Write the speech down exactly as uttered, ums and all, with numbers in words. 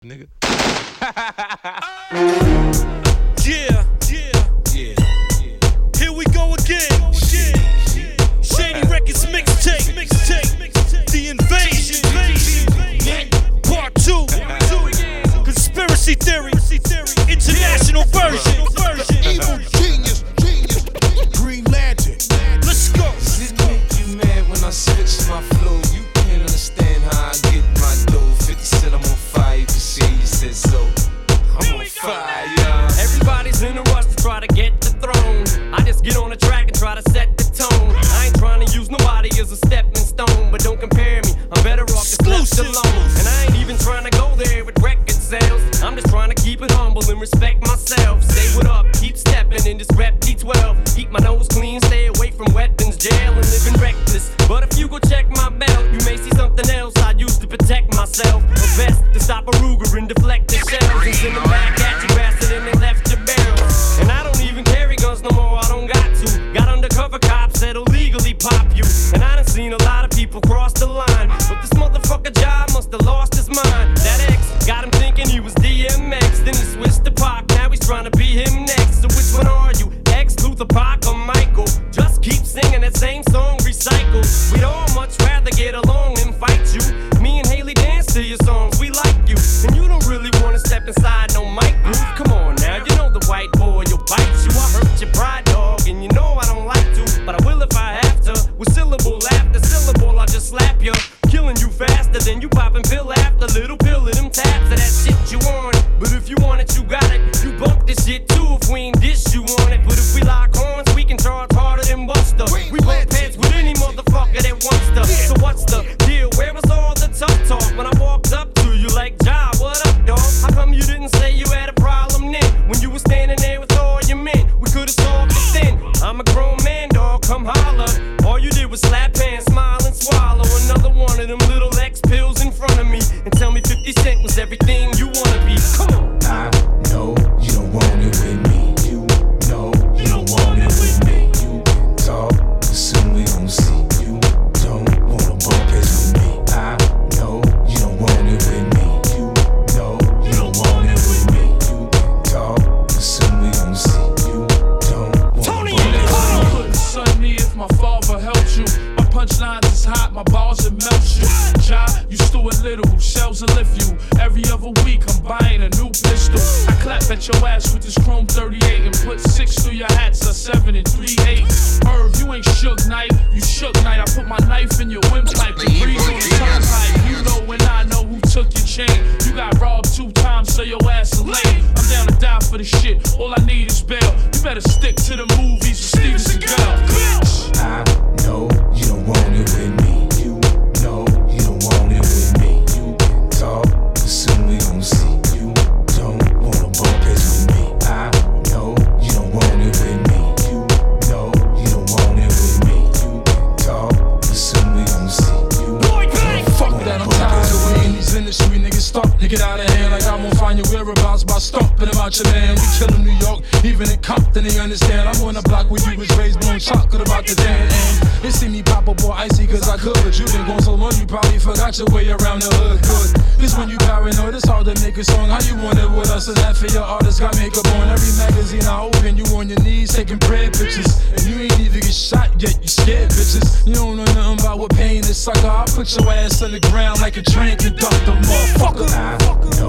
nigga. Yeah, yeah, yeah, yeah. Here we go again. Shit. Shady Records mixtape, mixtape, The Invasion, Part Two, Conspiracy Theory, International Version. Evil genius, genius, Green Lantern. Let's go. Does it make you mad when I switch my flow? You can't understand how I get my dough. fifty said I'm on fire, you can see you said so. I'm on fire. Everybody's in a rush to try to get the throne. I just get on the track and try to set the tone. I ain't trying to use nobody as a stepping stone, but don't compare me. I'm better off just left alone. And I ain't even trying to go there with record sales. I'm just trying to keep it humble and respect myself. Stay what up, keep stepping in this rep D twelve. Keep my nose clean, stay away from weapons, jail, and living reckless. But if you go check my belt, you may see something else I used to protect myself. A vest to stop a Ruger and deflect the shells and send them back at you, bastard, and they left your barrels. And I don't even carry guns no more, I don't got to. Got undercover cops that'll legally pop you. And I done seen a lot of people cross the line, but this motherfucker job must have lost his mind. That ex got him thinking he was D M X, then he switched to Pac, now he's trying to be him next. So which one are you, X, Luther, Pac, or Michael? Just keep singing that same song, recycle. We'd all much rather get along than fight you. Me and Haley dance to your songs, we like you. And you don't really wanna step inside no mic groove. Come on now, you know the white boy, you'll bite you. I hurt your pride, dog, and you know I don't like to, but I will if I have to. With syllable after syllable, I'll just slap you. Killing you faster than you popping pill after little pill of them tabs of that shit you want. But if you want it, you got it. You bump this shit too if we ain't dish you on it. But if we lock horns, we can charge harder than Buster. We bump heads with any motherfucker that wants to. So what's the deal? Where was all the tough talk when I walked up to you like, Ja, what up, dog? How come you didn't say you had a problem then? When you were standing there with all your men, we could've solved it then. I'm a grown man, dog, come holler. All you did was slap hands, smile and swallow another one of them little X pills in front of me and tell me fifty cent was everything you wanna be. Come on. I know you don't want it with me. You know you don't want it with me. You can talk, but soon we gon' see. You don't wanna bump heads with me. I know you don't want it with me. You know you don't want it with me. You can talk, but soon we gon' see. You don't wanna bump heads with me. Couldn't son me if my father helped you. My punchlines is hot, my balls it melts you. Ja, you Stuart Little, shells will lift you. Every other week I'm buying a new pistol. I clap at your ass with this chrome thirty-eight and put six through your hats, a seven and three eight. Irv, you ain't shook knife, you shook night. I put my knife in your windpipe to breathe on the turnpike. You know when I know who took your chain. You got robbed two times, so your ass a lame. I'm down to die for the shit, all I need is bail. You better stick to the movies with Steven Seagal. Bitch. I know you don't want it with me. You know you don't want it with me. You can talk, but soon we gon' see. You don't wanna bump heads with me. I know you don't want it with me. You know you don't want it with me. You can talk, but soon we gon' see. You Fuck that, I'm tired of waiting. These industry niggas stop to get out of hand. Like I won't find your whereabouts by stomping them out your land. We killin' New York, even in Compton, they understand. I'm on the block where you was raised, blowing chocolate about the damn end. They see me pop up boy icy cause I could. But you been gone so long, you probably forgot your way around the hood. Good. This when you paranoid, it's hard to make a song. How you want it with us? And that for your artist got makeup on. Every magazine I open, you on your knees taking bread pictures. And you ain't even get shot yet, you scared bitches. You don't know nothing about what pain is, sucker. I'll put your ass on the ground like a train conductor, motherfucker. I